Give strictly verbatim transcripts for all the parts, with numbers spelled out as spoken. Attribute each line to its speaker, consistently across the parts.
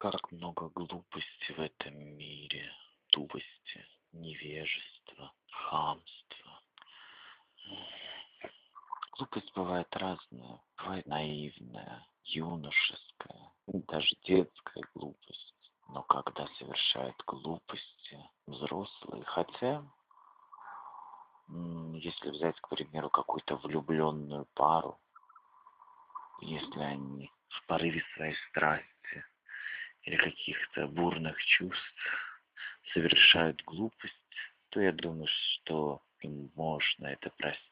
Speaker 1: Как много глупости в этом мире, тупости, невежества, хамства. Глупость бывает разная, бывает наивная, юношеская, даже детская глупость. Но когда совершают глупости взрослые, хотя, м, если взять, к примеру, какую-то влюбленную пару, если они в порыве своей страсти или каких-то бурных чувств совершают глупость, то я думаю, что им можно это простить.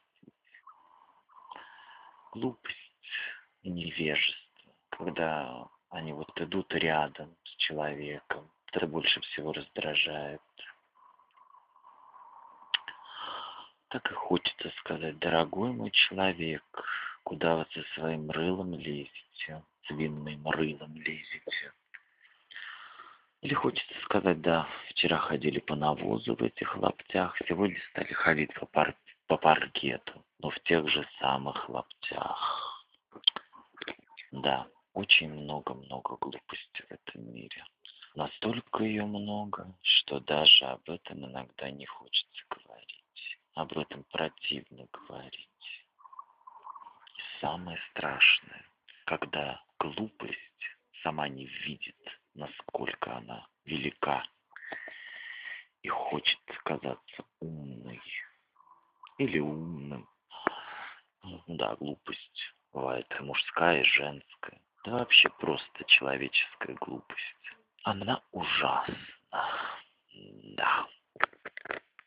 Speaker 1: Глупость и невежество, когда они вот идут рядом с человеком, это больше всего раздражает. Так и хочется сказать: дорогой мой человек, куда вы со своим рылом лезете, свиным рылом лезете? Или хочется сказать: да, вчера ходили по навозу в этих лаптях, сегодня стали ходить по, пар... по паркету, но в тех же самых лаптях. Да, очень много-много глупости в этом мире. Настолько ее много, что даже об этом иногда не хочется говорить. Об этом противно говорить. И самое страшное, когда глупость сама не видит, насколько она велика, и хочет казаться умной или умным. Да, глупость бывает и мужская, и женская. Да вообще просто человеческая глупость. Она ужасна. Да.